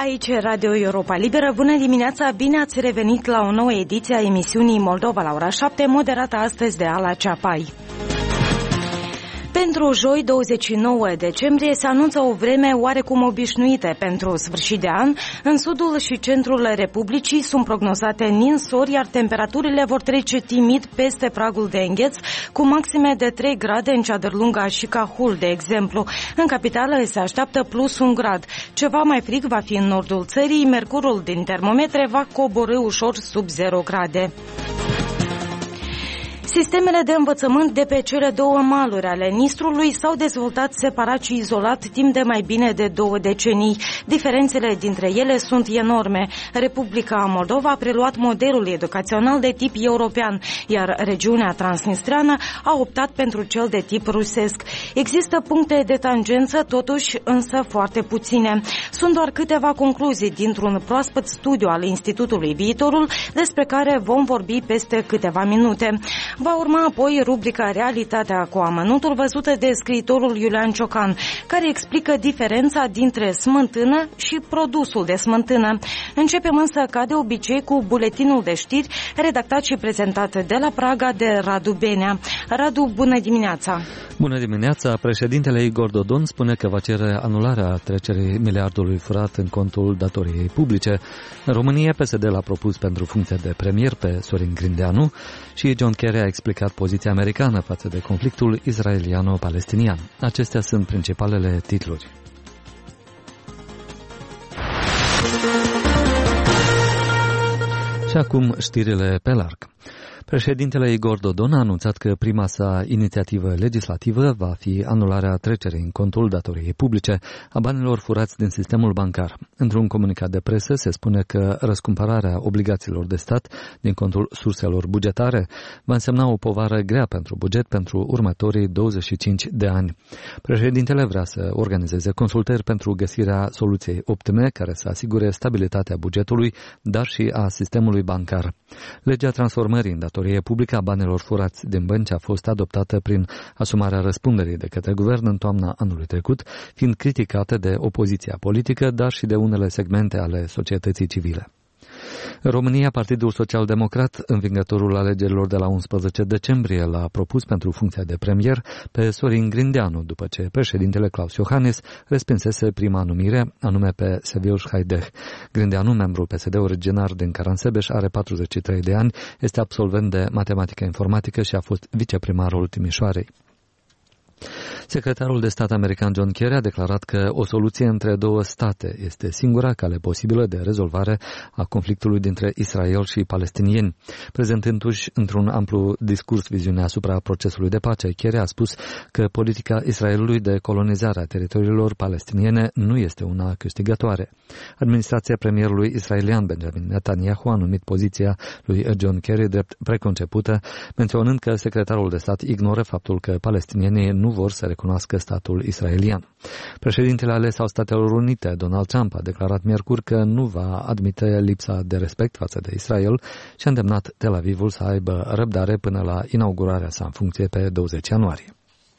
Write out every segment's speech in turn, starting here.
Aici Radio Europa Liberă. Bună dimineața, bine ați revenit la o nouă ediție a emisiunii Moldova la ora 7, moderată astăzi de Ala Ceapai. Pentru joi, 29 decembrie, se anunță o vreme oarecum obișnuită pentru sfârșit de an. În sudul și centrul Republicii sunt prognozate ninsori, iar temperaturile vor trece timid peste pragul de îngheț, cu maxime de 3 grade în Ceadărlunga și Cahul, de exemplu. În capitală se așteaptă plus 1 grad. Ceva mai frig va fi în nordul țării, mercurul din termometre va coborî ușor sub 0 grade. Sistemele de învățământ de pe cele două maluri ale Nistrului s-au dezvoltat separat și izolat timp de mai bine de 2 decenii. Diferențele dintre ele sunt enorme. Republica Moldova a preluat modelul educațional de tip european, iar regiunea transnistreană a optat pentru cel de tip rusesc. Există puncte de tangență, totuși, însă foarte puține. Sunt doar câteva concluzii dintr-un proaspăt studiu al Institutului Viitorul, despre care vom vorbi peste câteva minute. Va urma apoi rubrica Realitatea cu amănuntul, văzută de scriitorul Iulian Ciocan, care explică diferența dintre smântână și produsul de smântână. Începem însă, ca de obicei, cu buletinul de știri, redactat și prezentat de la Praga de Radu Benea. Radu, bună dimineața! Bună dimineața! Președintele Igor Dodon spune că va cere anularea trecerii miliardului furat în contul datoriei publice. În România, PSD l-a propus pentru funcția de premier pe Sorin Grindeanu și John Kerry a explicat poziția americană față de conflictul israeliano-palestinian. Acestea sunt principalele titluri. Și acum știrile pe larg. Președintele Igor Dodon a anunțat că prima sa inițiativă legislativă va fi anularea trecerii în contul datoriei publice a banilor furați din sistemul bancar. Într-un comunicat de presă se spune că răscumpărarea obligațiilor de stat din contul surselor bugetare va însemna o povară grea pentru buget pentru următorii 25 de ani. Președintele vrea să organizeze consultări pentru găsirea soluției optime care să asigure stabilitatea bugetului, dar și a sistemului bancar. Legea transformării în datorie publică a banilor furați din bănci a fost adoptată prin asumarea răspunderii de către guvern în toamna anului trecut, fiind criticată de opoziția politică, dar și de unele segmente ale societății civile. În România, Partidul Social-Democrat, învingătorul alegerilor de la 11 decembrie, l-a propus pentru funcția de premier pe Sorin Grindeanu, după ce președintele Claus Iohannis respinsese prima numire, anume pe Seviuș Haideh. Grindeanu, membru PSD originar din Caransebeș, are 43 de ani, este absolvent de matematică informatică și a fost viceprimarul Timișoarei. Secretarul de stat american John Kerry a declarat că o soluție între două state este singura cale posibilă de rezolvare a conflictului dintre Israel și palestinieni. Prezentându-și într-un amplu discurs viziunea asupra procesului de pace, Kerry a spus că politica Israelului de colonizare a teritoriilor palestiniene nu este una câștigătoare. Administrația premierului israelian Benjamin Netanyahu a numit poziția lui John Kerry drept preconcepută, menționând că secretarul de stat ignoră faptul că palestinienii nu vor să recunoască statul israelian. Președintele ales al Statelor Unite, Donald Trump, a declarat miercuri că nu va admite lipsa de respect față de Israel și a îndemnat Tel Avivul să aibă răbdare până la inaugurarea sa în funcție pe 20 ianuarie.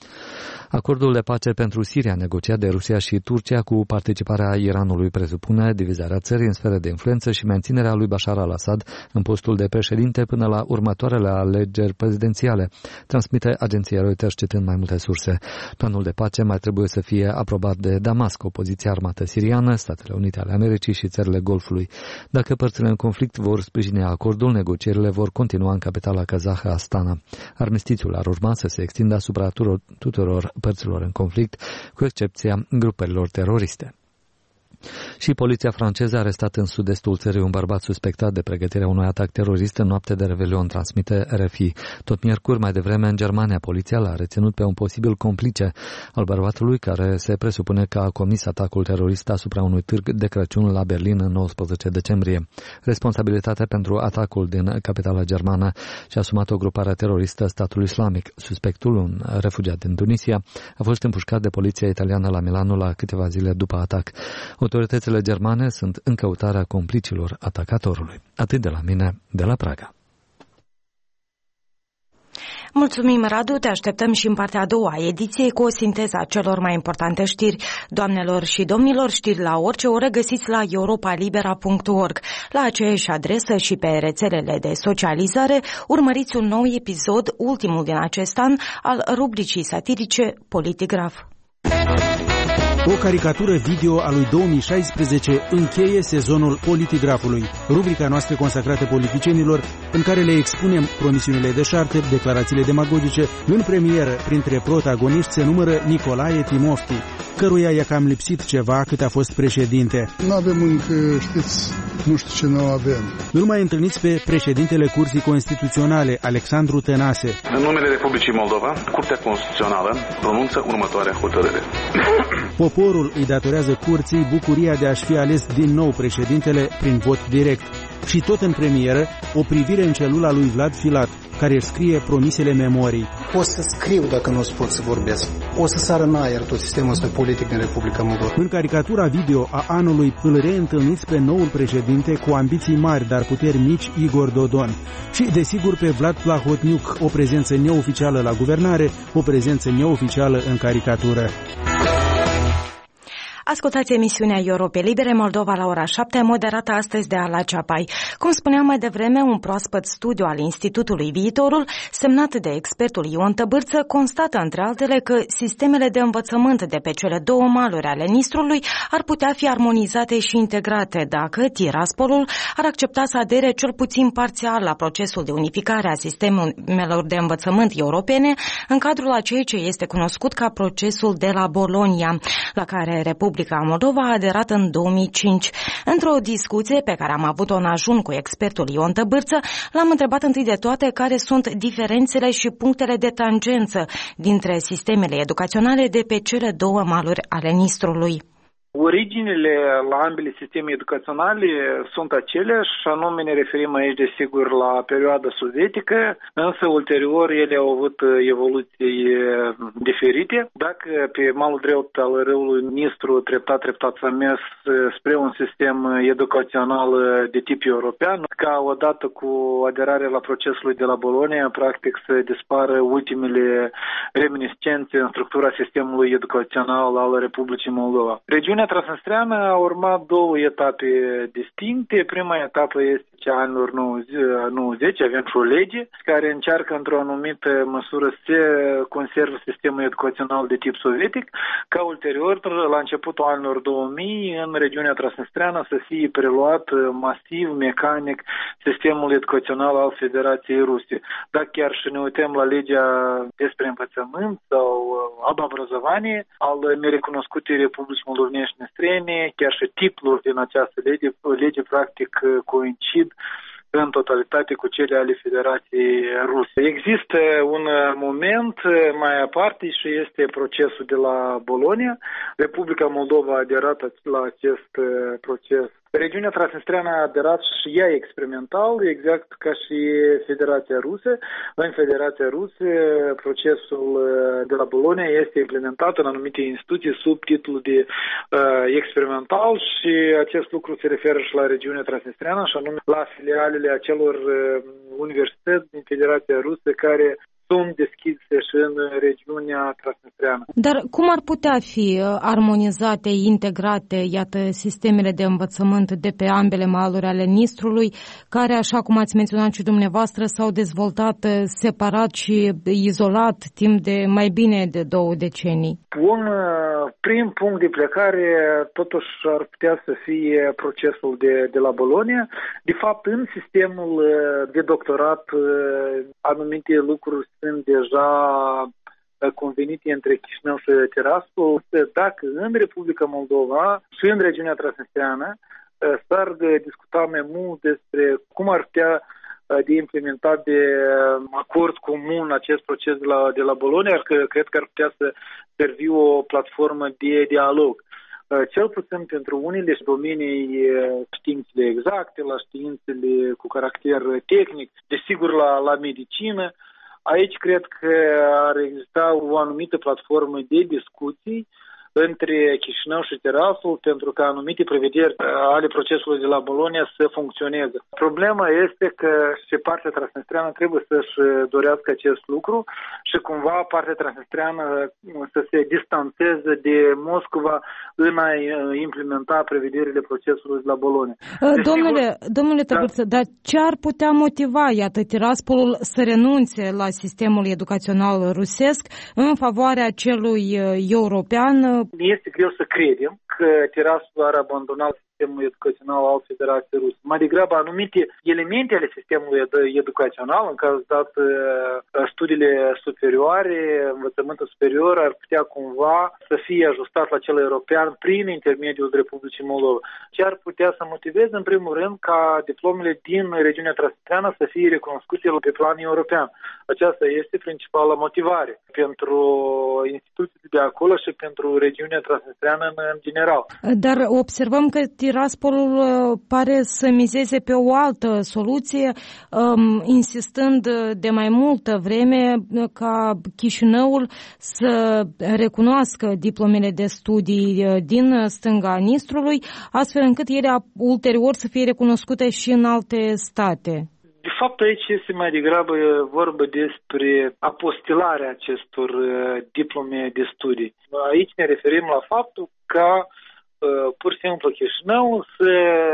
Acordul de pace pentru Siria, negociat de Rusia și Turcia cu participarea Iranului, presupune divizarea țării în sfere de influență și menținerea lui Bashar al-Assad în postul de președinte până la următoarele alegeri prezidențiale, transmite agenția Reuters citând mai multe surse. Planul de pace mai trebuie să fie aprobat de Damasc, opoziția armată siriană, Statele Unite ale Americii și țările Golfului. Dacă părțile în conflict vor sprijini acordul, negocierile vor continua în capitala kazahă Astana. Armistițiul ar urma să se extindă asupra tuturor părților în conflict, cu excepția grupărilor teroriste. Și poliția franceză a arestat în sud-estul țării un bărbat suspectat de pregătirea unui atac terorist în noapte de Revelion, transmite RFI. Tot miercuri, mai devreme, în Germania, poliția l-a reținut pe un posibil complice al bărbatului care se presupune că a comis atacul terorist asupra unui târg de Crăciun la Berlin în 19 decembrie. Responsabilitatea pentru atacul din capitala germană și-a asumat o grupare teroristă, Statul Islamic. Suspectul, un refugiat din Tunisia, a fost împușcat de poliția italiană la Milano la câteva zile după atac. Autoritățile germane sunt în căutarea complicilor atacatorului. Atât de la mine, de la Praga. Mulțumim, Radu, te așteptăm și în partea a doua a ediției cu o sinteză a celor mai importante știri. Doamnelor și domnilor, știri la orice oră găsiți la europalibera.org. La aceeași adresă și pe rețelele de socializare urmăriți un nou episod, ultimul din acest an, al rubricii satirice Politigraf. O caricatură video a lui 2016 încheie sezonul Politigrafului, rubrica noastră consacrată politicienilor, în care le expunem promisiunile deșarte, declarațiile demagogice. În premieră, printre protagoniști, se numără Nicolae Timofti, căruia i-a cam lipsit ceva cât a fost președinte. Nu avem încă, știți, nu știu ce nu avem. Nu-l mai întâlniți pe președintele Curții Constituționale, Alexandru Tănase. În numele Republicii Moldova, Curtea Constituțională pronunță următoarea hotărâre. Poporul îi datorează curții bucuria de a-și fi ales din nou președintele prin vot direct. Și tot în premieră, o privire în celula lui Vlad Filat, care își scrie promisele memorii. O să scriu dacă nu o să pot să vorbesc. O să sară în aer tot sistemul ăsta politic din Republica Moldova. În caricatura video a anului îl reîntâlniți pe noul președinte cu ambiții mari, dar puteri mici, Igor Dodon. Și, desigur, pe Vlad Plahotniuc, o prezență neoficială la guvernare, o prezență neoficială în caricatură. Ascultați emisiunea Europe Libere Moldova la ora 7, moderată astăzi de Ala Ceapai. Cum spuneam mai devreme, un proaspăt studiu al Institutului Viitorul, semnat de expertul Ion Tăbârță, constată, între altele, că sistemele de învățământ de pe cele două maluri ale Nistrului ar putea fi armonizate și integrate dacă Tiraspolul ar accepta să adere cel puțin parțial la procesul de unificare a sistemelor de învățământ europene în cadrul a ceea ce este cunoscut ca procesul de la Bologna, la care Republica Moldova a aderat în 2005. Într-o discuție pe care am avut-o în ajun cu expertul Ion Tăbârță, l-am întrebat întâi de toate care sunt diferențele și punctele de tangență dintre sistemele educaționale de pe cele două maluri ale Nistrului. Originile la ambele sisteme educaționale sunt aceleași, anume ne referim aici desigur la perioada sovietică, însă ulterior ele au avut evoluții diferite. Dacă pe malul drept al râului Nistru treptat s-a mers spre un sistem educațional de tip european, ca odată cu aderarea la procesul de la Bologna, practic să dispară ultimele reminiscențe în structura sistemului educațional al Republicii Moldova. Regiunea Transnistreană a urmat două etape distincte. Prima etapă este cea anilor 90, avem și o lege care încearcă într-o anumită măsură să conservă sistemul educațional de tip sovietic, ca ulterior, la începutul anilor 2000, în regiunea Transnistreană să fie preluat masiv, mecanic, sistemul educațional al Federației Ruse. Dacă chiar și ne uităm la legea despre învățământ sau образование al nerecunoscutei Republicii Moldovenești Strene, chiar și titluri din această lege practic coincid în totalitate cu cele ale Federației Ruse. Există un moment mai aparte și este procesul de la Bologna. Republica Moldova a aderat la acest proces. Regiunea Transnistreană a aderat și ea experimental, exact ca și Federația Rusă. În Federația Rusă, procesul de la Bologna este implementat în anumite instituții sub titlul de experimental și acest lucru se referă și la regiunea Transnistreană, și anume la filialele acelor universități din Federația Rusă care sunt deschise și în regiunea Transnistreană. Dar cum ar putea fi armonizate, integrate, iată, sistemele de învățământ de pe ambele maluri ale Nistrului, care, așa cum ați menționat și dumneavoastră, s-au dezvoltat separat și izolat timp de mai bine de 2 decenii? Un prim punct de plecare totuși ar putea să fie procesul de la Bologna. De fapt, în sistemul de doctorat anumite lucruri sunt deja convenite între Chișinău și Tiraspol. Dacă în Republica Moldova și în regiunea Transnistreană s-ar discuta mai mult despre cum ar putea de implementat de acord comun acest proces de la Bologna, cred că ar putea să servi o platformă de dialog. Cel puțin pentru unele domenii, științele exacte, la științele cu caracter tehnic, desigur la medicină. Aici cred că ar exista o anumită platformă de discuții între Chișinău și Tiraspol pentru ca anumite prevederi ale procesului de la Bologna să funcționeze. Problema este că și partea transnistreană trebuie să-și dorească acest lucru și cumva partea transnistreană să se distanțeze de Moscova în a implementa prevederile procesului de la Bologna. Domnule Tăbârță, dar ce ar putea motiva, iată, Tiraspolul să renunțe la sistemul educațional rusesc în favoarea celui european? Este greu să credem că Tiraspol ar abandona sistemul educațional al Federației Ruse. Mai degrabă, anumite elemente ale sistemului educațional, în cazul dat studiile superioare, învățământul superior, ar putea cumva să fie ajustat la cel european prin intermediul Republicii Moldova. Ce ar putea să motiveze, în primul rând, ca diplomele din regiunea transnistreană să fie recunoscute pe plan european. Aceasta este principala motivare pentru instituțiile de acolo și pentru regiunea transnistreană în general. Dar observăm că Tiraspolul pare să mizeze pe o altă soluție, insistând de mai multă vreme ca Chișinăul să recunoască diplomele de studii din stânga Nistrului, astfel încât ele ulterior să fie recunoscute și în alte state. De fapt, aici este mai degrabă vorba despre apostilarea acestor diplome de studii. Aici ne referim la faptul că pur și simplu Chișinău să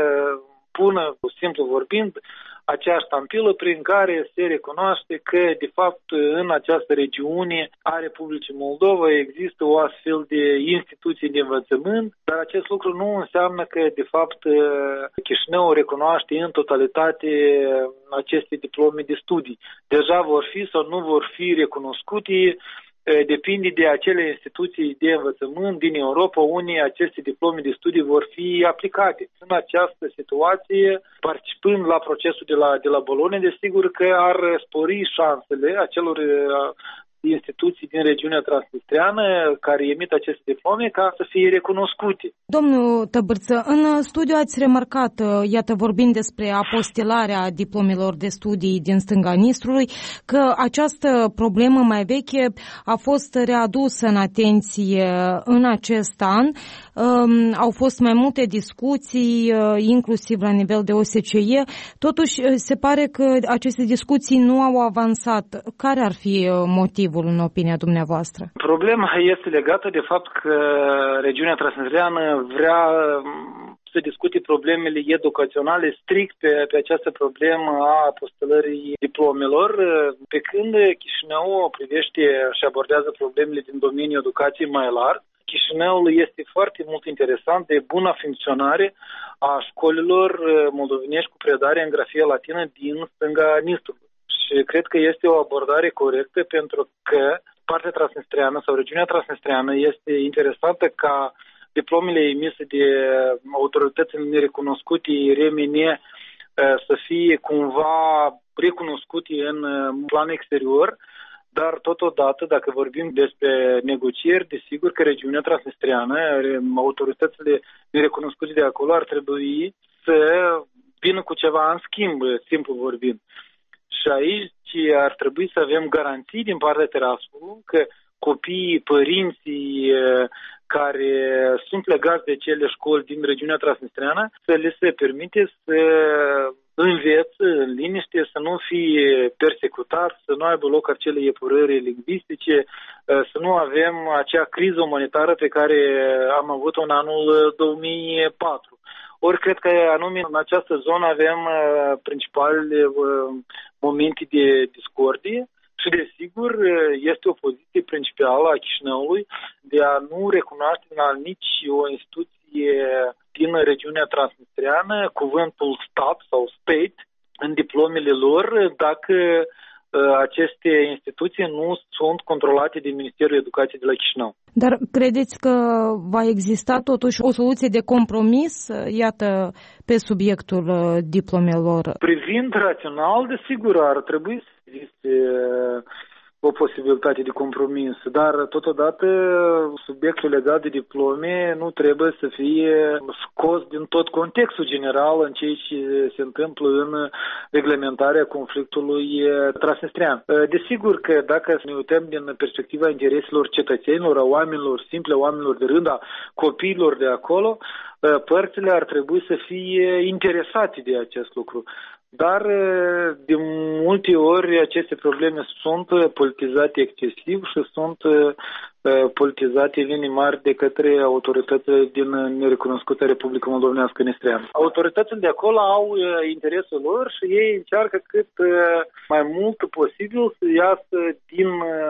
pună, simplu vorbind, acea ștampilă prin care se recunoaște că, de fapt, în această regiune a Republicii Moldova există o astfel de instituție de învățământ, dar acest lucru nu înseamnă că, de fapt, Chișinău recunoaște în totalitate aceste diplome de studii. Deja vor fi sau nu vor fi recunoscute, depinde de acele instituții de învățământ din Europa, unde aceste diplome de studii vor fi aplicate. În această situație, participând la procesul de la Bologna, desigur că ar spori șansele acelor instituții din regiunea transnistreană care emit aceste diplome ca să fie recunoscute. Domnul Tăbârță, în studiu ați remarcat, iată vorbind despre apostilarea diplomelor de studii din stânga Nistrului, că această problemă mai veche a fost readusă în atenție în acest an. Au fost mai multe discuții, inclusiv la nivel de OSCE. Totuși, se pare că aceste discuții nu au avansat. Care ar fi motivul, în opinia dumneavoastră? Problema este legată de fapt că regiunea transnistreană vrea să discute problemele educaționale strict pe această problemă a apostolării diplomelor, pe când Chișinău privește și abordează problemele din domeniul educației mai larg. Chișinăul este foarte mult interesant de buna funcționare a școlilor moldovenești cu predare în grafie latină din stânga Nistrului. Și cred că este o abordare corectă pentru că partea transnistreană sau regiunea transnistreană este interesantă ca diplomele emise de autoritățile nerecunoscute RMN să fie cumva recunoscute în plan exterior, dar totodată, dacă vorbim despre negocieri, desigur că regiunea transnistreană, autoritățile nerecunoscute de acolo ar trebui să vină cu ceva în schimb, simplu vorbind. Și aici ar trebui să avem garanții din partea Tiraspolului că copiii, părinții care sunt legați de cele școli din regiunea transnistreană, să le se permite să învețe în liniște, să nu fie persecutați, să nu aibă loc acele epurări lingvistice, să nu avem acea criză umanitară pe care am avut-o în anul 2004. Ori cred că anume în această zonă avem principalele momente de discordie și desigur este o poziție principală a Chișinăului de a nu recunoaște nici o instituție din regiunea transnistreană cuvântul stat sau state în diplomele lor dacă aceste instituții nu sunt controlate de Ministerul Educației de la Chișinău. Dar credeți că va exista totuși o soluție de compromis, iată, pe subiectul diplomelor? Privind rațional, desigur, ar trebui să existe o posibilitate de compromis, dar totodată subiectul legat de diplome nu trebuie să fie scos din tot contextul general în ceea ce se întâmplă în reglementarea conflictului transnistrian. Desigur că dacă ne uităm din perspectiva intereselor cetățenilor, a oamenilor simple, oamenilor de rând, a copiilor de acolo, părțile ar trebui să fie interesate de acest lucru. Dar de multe ori aceste probleme sunt politizate excesiv și sunt politizate în linii mari de către autoritățile din nerecunoscută Republica Moldovenească Nistreană. Autoritățile de acolo au interesul lor și ei încearcă cât mai mult posibil să iasă din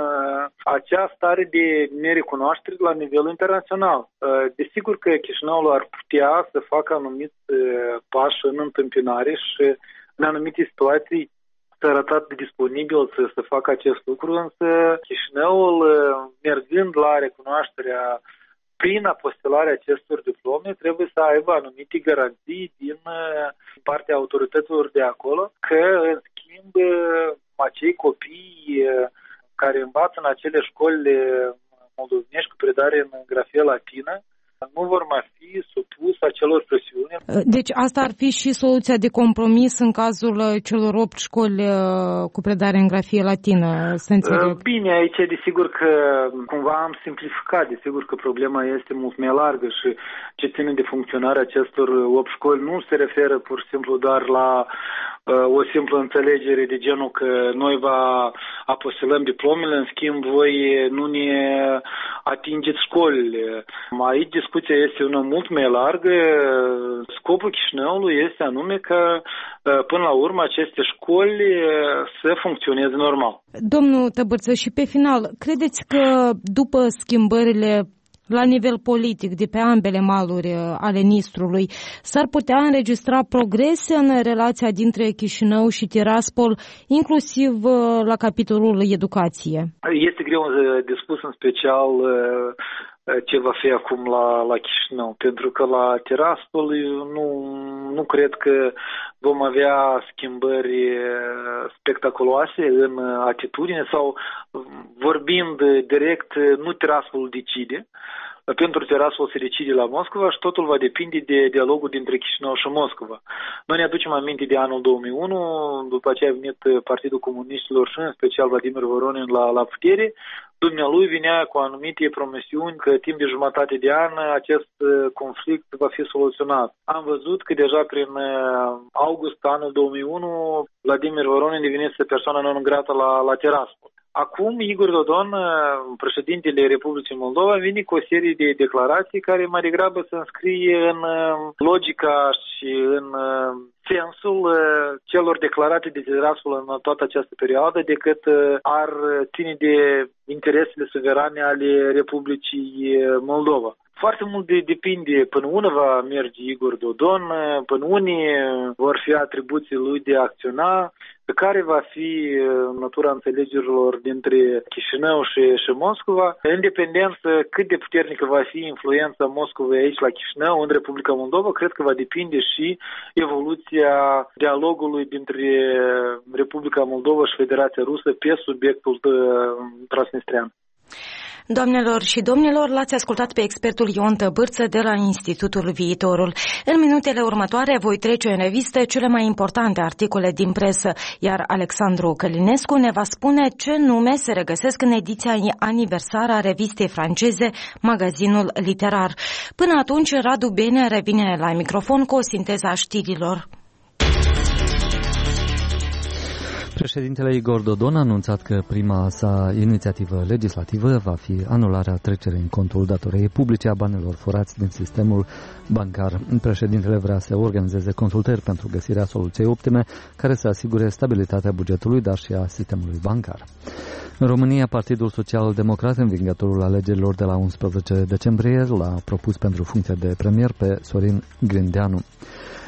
acea stare de nerecunoaștere la nivel internațional. Desigur că Chișinăul ar putea să facă anumiți pași în întâmpinare și în anumite situații s-a arătat disponibil să facă acest lucru, însă Chișinăul, mergând la recunoașterea prin apostilarea acestor diplome, trebuie să aibă anumite garanții din partea autorităților de acolo, că, în schimb, acei copii care învață în acele școli moldovenești cu predare în grafie latină, nu vor mai fi supus acelor presiuni. Deci asta ar fi și soluția de compromis în cazul celor 8 școli cu predare în grafie latină, să înțeleg? Bine, aici desigur că cumva am simplificat, desigur că problema este mult mai largă și ce ține de funcționarea acestor 8 școli nu se referă pur și simplu doar la o simplă înțelegere de genul că noi vă apostilăm diplomele, în schimb voi nu ne atingeți școlile. Aici discuția este una mult mai largă. Scopul Chișinăului este anume că până la urmă aceste școli să funcționeze normal. Domnul Tăbărță, și pe final, credeți că după schimbările la nivel politic de pe ambele maluri ale Nistrului, s-ar putea înregistra progrese în relația dintre Chișinău și Tiraspol, inclusiv la capitolul educație? Este greu de spus, în special ce va fi acum la Chișinău, pentru că la Tiraspol nu cred că vom avea schimbări spectaculoase în atitudine sau, vorbind direct, nu Tiraspol decide. Pentru Tiraspol se decide la Moscova și totul va depinde de dialogul dintre Chișinău și Moscova. Noi ne aducem aminte de anul 2001, după aceea a venit Partidul Comuniștilor și în special Vladimir Voronin la putere. Dumnealui vinea cu anumite promisiuni că timp de jumătate de an acest conflict va fi soluționat. Am văzut că deja prin august anul 2001 Vladimir Voronin devenise persoana non grata la Tiraspol. Acum, Igor Dodon, președintele Republicii Moldova, vine cu o serie de declarații care mai degrabă se înscrie în logica și în sensul celor declarate de Tiraspol în toată această perioadă, decât ar ține de interesele suverane ale Republicii Moldova. Foarte mult depinde până unde va merge Igor Dodon, până unde vor fi atribuții lui de a acționa, care va fi natura înțelegerilor dintre Chișinău și Moscova, independent cât de puternică va fi influența Moscovei aici la Chișinău, în Republica Moldova, cred că va depinde și evoluția dialogului dintre Republica Moldova și Federația Rusă pe subiectul transnistrian. Doamnelor și domnilor, l-ați ascultat pe expertul Ion Tăbârță de la Institutul Viitorul. În minutele următoare voi trece în revistă cele mai importante articole din presă, iar Alexandru Călinescu ne va spune ce nume se regăsesc în ediția aniversară a revistei franceze Magazinul Literar. Până atunci, Radu Bene revine la microfon cu o sinteză a știrilor. Președintele Igor Dodon a anunțat că prima sa inițiativă legislativă va fi anularea trecerii în contul datoriei publice a banilor furați din sistemul bancar. Președintele vrea să organizeze consultări pentru găsirea soluției optime care să asigure stabilitatea bugetului, dar și a sistemului bancar. În România, Partidul Social-Democrat, învingătorul alegerilor de la 11 decembrie, l-a propus pentru funcția de premier pe Sorin Grindeanu.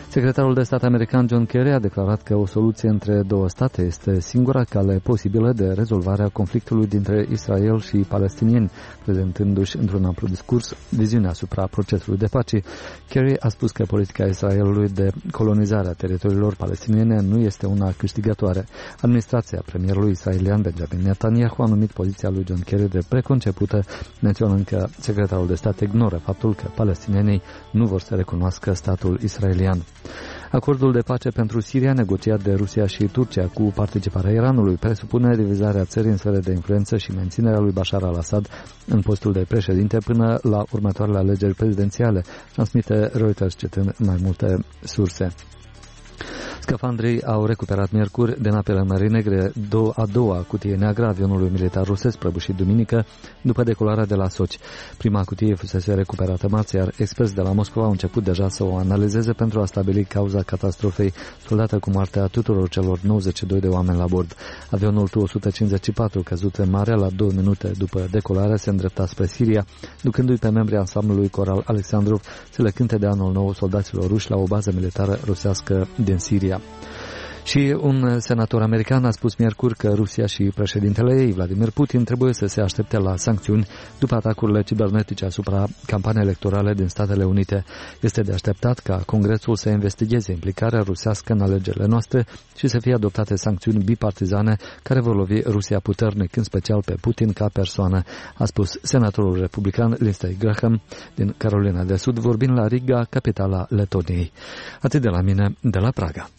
Secretarul de stat american John Kerry a declarat că o soluție între două state este singura cale posibilă de rezolvare a conflictului dintre Israel și palestinieni, prezentându-și într-un amplu discurs viziunea asupra procesului de pace. Kerry a spus că politica Israelului de colonizare a teritoriilor palestiniene nu este una câștigătoare. Administrația premierului israelian Benjamin Netanyahu a numit poziția lui John Kerry de preconcepută, menționând că secretarul de stat ignoră faptul că palestinienii nu vor să recunoască statul israelian. Acordul de pace pentru Siria, negociat de Rusia și Turcia cu participarea Iranului, presupune divizarea țării în sfere de influență și menținerea lui Bashar al-Assad în postul de președinte până la următoarele alegeri prezidențiale, transmite Reuters citând mai multe surse. Scafandrii au recuperat miercuri din apele Mării Negre a doua cutie neagră a avionului militar rusesc prăbușit duminică după decolarea de la Sochi. Prima cutie fusese recuperată marți, iar experți de la Moscova au început deja să o analizeze pentru a stabili cauza catastrofei soldată cu moartea tuturor celor 92 de oameni la bord. Avionul Tu-154, căzut în mare la 2 minute după decolare, se îndrepta spre Siria, ducându-i pe membrii ansamblului coral Alexandrov să le cânte de anul nou soldaților ruși la o bază militară rusească din Siria. Și un senator american a spus miercuri că Rusia și președintele ei, Vladimir Putin, trebuie să se aștepte la sancțiuni după atacurile cibernetice asupra campaniei electorale din Statele Unite. Este de așteptat ca Congresul să investigheze implicarea rusească în alegerile noastre și să fie adoptate sancțiuni bipartizane care vor lovi Rusia puternic, în special pe Putin ca persoană, a spus senatorul republican Lindsey Graham din Carolina de Sud, vorbind la Riga, capitala Letoniei. Atât de la mine, de la Praga.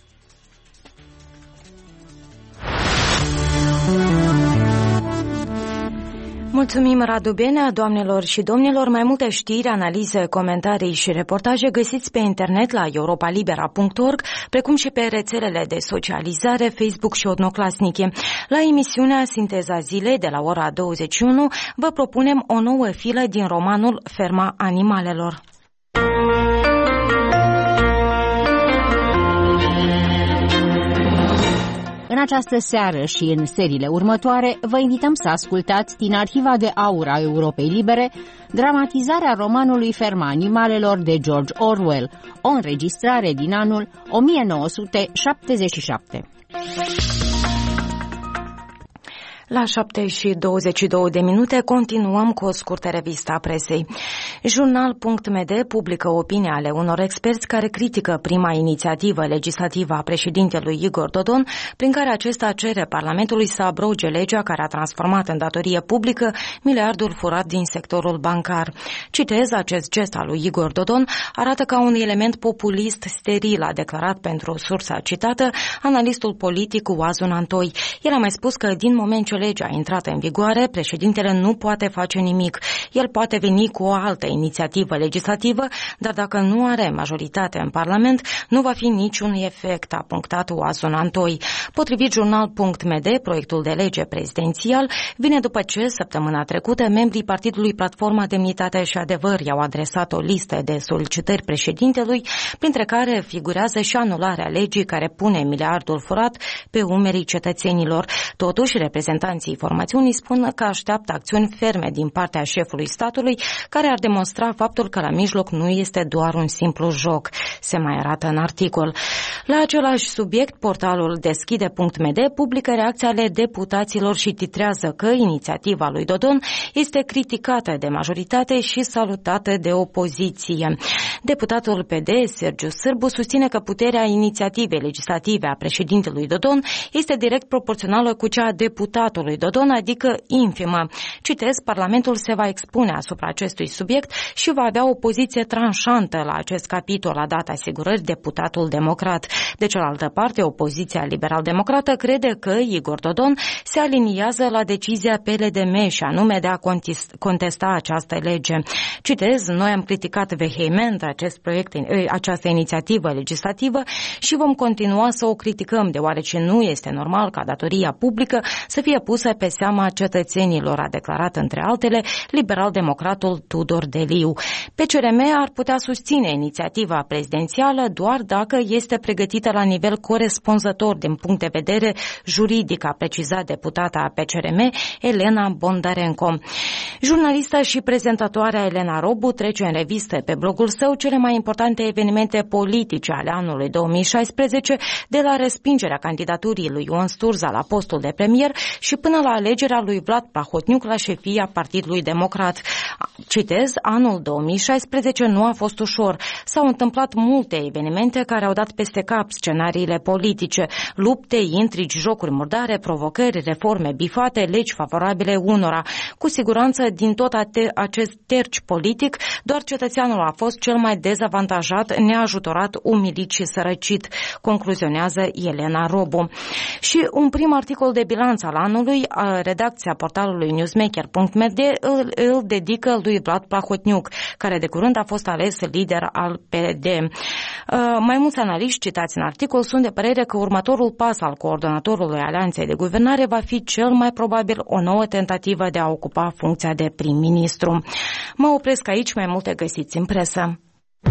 Mulțumim, Radu Benea, doamnelor și domnilor. Mai multe știri, analize, comentarii și reportaje găsiți pe internet la europalibera.org, precum și pe rețelele de socializare, Facebook și Odnoclasnice. La emisiunea Sinteza Zilei de la ora 21 vă propunem o nouă filă din romanul Ferma animalelor. În această seară și în seriile următoare vă invităm să ascultați din Arhiva de Aur a Europei Libere dramatizarea romanului Ferma animalelor de George Orwell, o înregistrare din anul 1977. La 7:22 continuăm cu o scurtă revistă a presei. Jurnal.md publică opinia ale unor experți care critică prima inițiativă legislativă a președintelui Igor Dodon, prin care acesta cere Parlamentului să abroge legea care a transformat în datorie publică miliardul furat din sectorul bancar. Citez, acest gest al lui Igor Dodon arată ca un element populist steril, a declarat pentru sursa citată analistul politic Oazun Antoi. El a mai spus că din moment ce legea a intrat în vigoare, președintele nu poate face nimic. El poate veni cu o altă inițiativă legislativă, dar dacă nu are majoritate în Parlament, nu va fi niciun efect, a punctat Oazun Antoi. Potrivit jurnal.md, proiectul de lege prezidențial vine după ce, săptămâna trecută, membrii Partidului Platforma Demnitate și Adevăr i-au adresat o listă de solicitări președintelui, printre care figurează și anularea legii care pune miliardul furat pe umerii cetățenilor. Totuși, reprezentanții formațiunii spun că așteaptă acțiuni ferme din partea șefului statului, care ar demonstra faptul că la mijloc nu este doar un simplu joc, se mai arată în articol. La același subiect, portalul deschide.md publică reacția ale deputaților și titrează că inițiativa lui Dodon este criticată de majoritate și salutată de opoziție. Deputatul PD, Sergiu Sârbu, susține că puterea inițiativei legislative a președintelui Dodon este direct proporțională cu cea a deputatului Dodon, adică infimă. Citez, Parlamentul se va expune asupra acestui subiect și va avea o poziție tranșantă la acest capitol, a dat asigurări deputatul democrat. De cealaltă parte, opoziția liberal-democrată crede că Igor Dodon se aliniază la decizia PLDM și anume de a contesta această lege. Citez, noi am criticat vehement această inițiativă legislativă și vom continua să o criticăm, deoarece nu este normal ca datoria publică să fie puse pe seama cetățenilor, a declarat între altele liberal-democratul Tudor Deliu. PCRM ar putea susține inițiativa prezidențială doar dacă este pregătită la nivel corespunzător din punct de vedere juridic, a precizat deputata PCRM Elena Bondarenko. Jurnalista și prezentatoarea Elena Robu trece în revistă pe blogul său cele mai importante evenimente politice ale anului 2016, de la respingerea candidaturii lui Ion Sturza la postul de premier și până la alegerea lui Vlad Plahotniuc la șefia Partidului Democrat. Citez, anul 2016 nu a fost ușor. S-au întâmplat multe evenimente care au dat peste cap scenariile politice, lupte, intrigi, jocuri murdare, provocări, reforme bifate, legi favorabile unora. Cu siguranță, din tot acest terci politic, doar cetățeanul a fost cel mai dezavantajat, neajutorat, umilit și sărăcit, concluzionează Elena Robu. Și un prim articol de bilanț al anului, redacția portalului newsmaker.md îl dedică lui Vlad Plahotniuc, care de curând a fost ales lider al PSD. Mai mulți analiști citați în articol sunt de părere că următorul pas al coordonatorului Alianței de Guvernare va fi cel mai probabil o nouă tentativă de a ocupa funcția de prim-ministru. Mă opresc aici, mai multe găsiți în presă.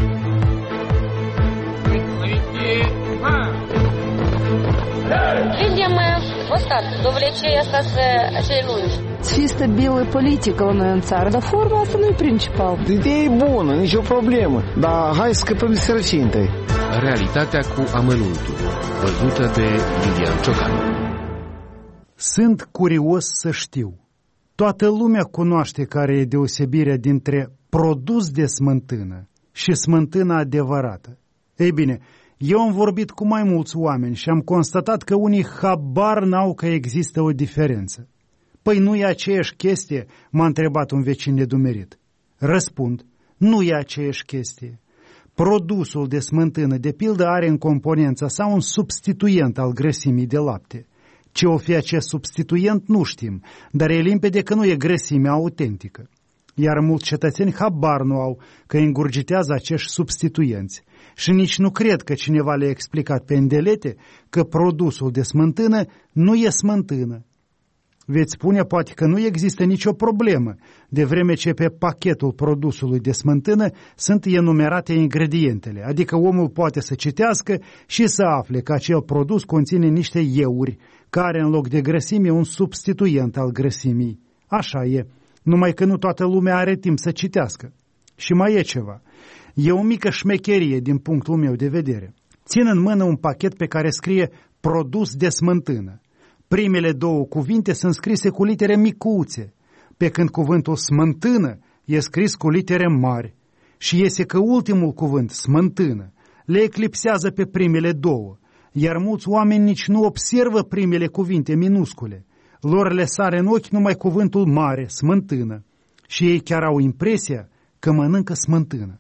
Видимо, вот так, до влечения остаться acei lungi. Și stabilă politică la noi în țară, dar forma asta nu e principal. Ideea e bună, nicio problemă, dar hai să scăpăm de sărăcie întâi. Realitatea cu amănuntul, văzută de Lilian Ciocan. Sunt curios să știu. Toată lumea cunoaște care e deosebirea dintre produs de smântână și smântână adevărată. Ei bine, eu am vorbit cu mai mulți oameni și am constatat că unii habar n-au că există o diferență. Păi nu e aceeași chestie? M-a întrebat un vecin nedumerit. Răspund, nu e aceeași chestie. Produsul de smântână, de pildă, are în componența sa un substituent al grăsimii de lapte. Ce o fi acest substituent nu știm, dar e limpede că nu e grăsimea autentică. Iar mulți cetățeni habar nu au că îngurgitează acești substituenți și nici nu cred că cineva le-a explicat pe îndelete că produsul de smântână nu e smântână. Veți spune poate că nu există nicio problemă, de vreme ce pe pachetul produsului de smântână sunt enumerate ingredientele, adică omul poate să citească și să afle că acel produs conține niște ieuri, care în loc de grăsime un substituent al grăsimii. Așa e, numai că nu toată lumea are timp să citească. Și mai e ceva. E o mică șmecherie din punctul meu de vedere. Țin în mână un pachet pe care scrie produs de smântână. Primele două cuvinte sunt scrise cu litere micuțe, pe când cuvântul smântână e scris cu litere mari. Și iese că ultimul cuvânt, smântână, le eclipsează pe primele două, iar mulți oameni nici nu observă primele cuvinte minuscule. Lor le sare în ochi numai cuvântul mare, smântână, și ei chiar au impresia că mănâncă smântână.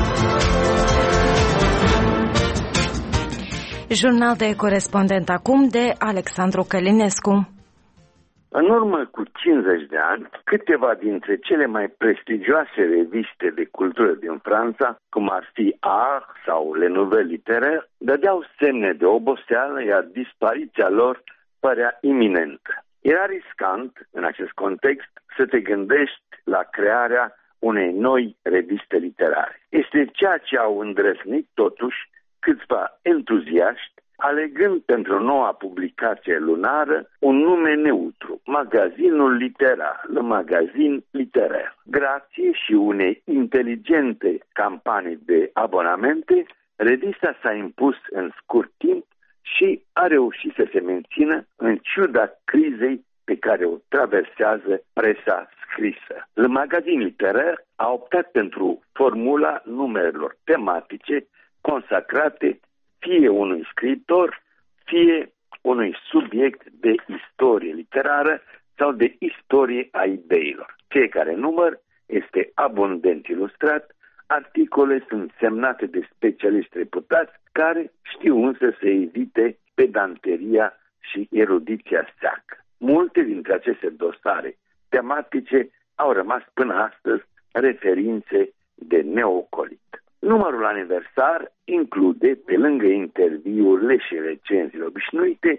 Jurnal de corespondent acum de Alexandru Călinescu. În urmă cu 50 de ani, câteva dintre cele mai prestigioase reviste de cultură din Franța, cum ar fi Art sau Le Nouvelles Littéraires, dădeau semne de oboseală, iar dispariția lor părea iminentă. Era riscant, în acest context, să te gândești la crearea unei noi reviste literare. Este ceea ce au îndrăznit, totuși, câțiva entuziaști, alegând pentru noua publicație lunară un nume neutru, Magazinul Literar, Le Magazin Littéraire. Grație și unei inteligente campanii de abonamente, revista s-a impus în scurt timp și a reușit să se mențină în ciuda crizei pe care o traversează presa scrisă. Le Magazin Littéraire a optat pentru formula numerelor tematice consacrate fie unui scriitor, fie unui subiect de istorie literară sau de istorie a ideilor. Fiecare număr este abundent ilustrat, articole sunt semnate de specialiști reputați care știu însă să evite pedanteria și erudiția seacă. Multe dintre aceste dosare tematice au rămas până astăzi referințe de neocolit. Numărul aniversar include, pe lângă interviurile și recenziile obișnuite,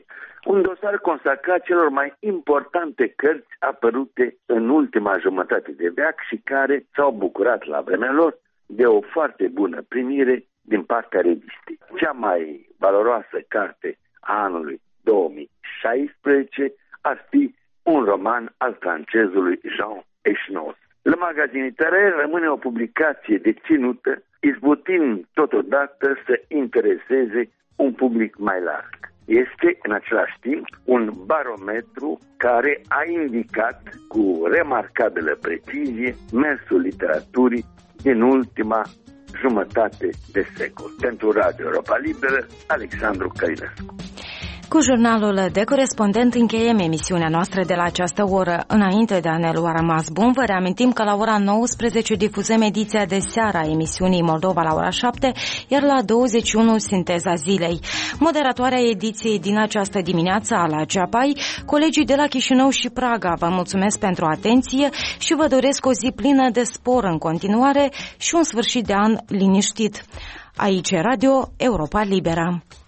un dosar consacrat celor mai importante cărți apărute în ultima jumătate de veac și care s-au bucurat la vremea lor de o foarte bună primire din partea revistei. Cea mai valoroasă carte a anului 2016 ar fi un roman al francezului Jean Echenoz. Le Magazin literaire rămâne o publicație deținută, izbutind totodată să intereseze un public mai larg. Este, în același timp, un barometru care a indicat cu remarcabilă precizie mersul literaturii din ultima jumătate de secol. Pentru Radio Europa Liberă, Alexandru Călinescu. Cu jurnalul de corespondent încheiem emisiunea noastră de la această oră. Înainte de a ne lua rămas bun, vă reamintim că la ora 19 difuzăm ediția de seară a emisiunii Moldova la ora 7, iar la 21 Sinteza zilei. Moderatoarea ediției din această dimineață, Ala Ceapai, colegii de la Chișinău și Praga, vă mulțumesc pentru atenție și vă doresc o zi plină de spor în continuare și un sfârșit de an liniștit. Aici e Radio Europa Liberă.